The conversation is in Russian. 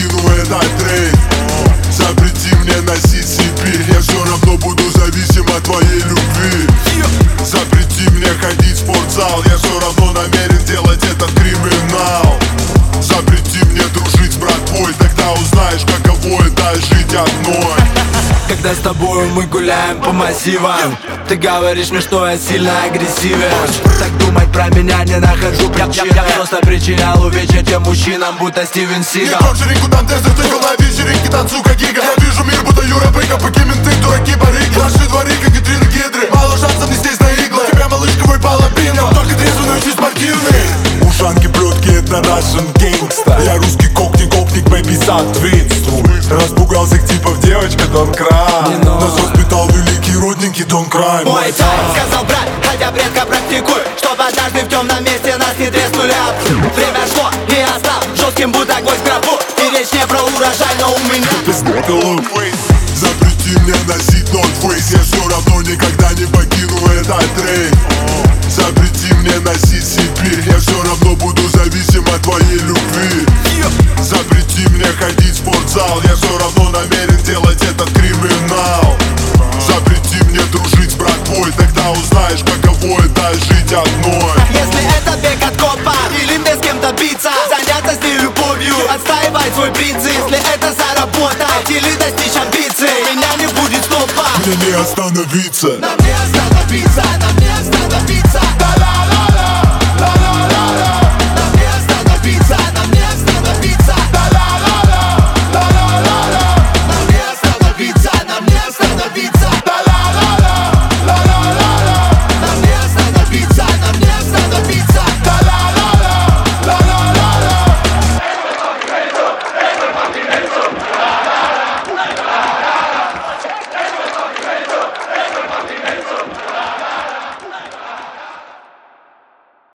покину этот рейд. Запрети мне носить Сибирь, я все равно буду зависим от твоей любви. Запрети мне ходить в спортзал, я все равно намерен делать этот криминал. Запрети мне дружить с братвой, тогда узнаешь, каково это жить одной. Когда с тобою мы гуляем по массивам, ты говоришь мне, что я сильно агрессивен. Так думать про меня не нахожу причин. Я просто причинял увечья тем мужчинам, будто Стивен Сигал. Не вечеринку там дезерт, игл на вечеринке, танцую как Ига. Я вижу мир, будто Юра Быка, поки менты, дураки, барыги. Наши дворы, как витрины гидры, мало шансов не здесь на иглах. Тебя малышковый половина, только трезвый, очень спортивный. Ушанки, плетки, это Russian gangsta. Я русский кокник, бэйби, соответствуй. Распугался к типов девочка, don't cry. Нас воспитал великий родненький Don't Cry. Мой царь сказал брат, хотя редко практикуй, чтобы однажды в темном месте нас не треснули об. Время шло, и я стал жестким, будто гвоздь в гробу. И речь не про урожай, но у меня запрети мне носить North Face, я все равно никогда не покину этот рейд. Запрети мне носить Сибирь, я все равно буду зависим от твоей любви. Запрети мне ходить в спортзал, я все равно намерен делать этот криминал. Запрети мне дружить с братвой, тогда узнаешь, каково это жить одной. Если это бег от копа, или мне с кем-то биться, заняться с ней любовью, отстаивать свой принцип. Если это заработать или достичь амбиций, меня не будет стопа. Мне не остановиться. Нам не остановиться.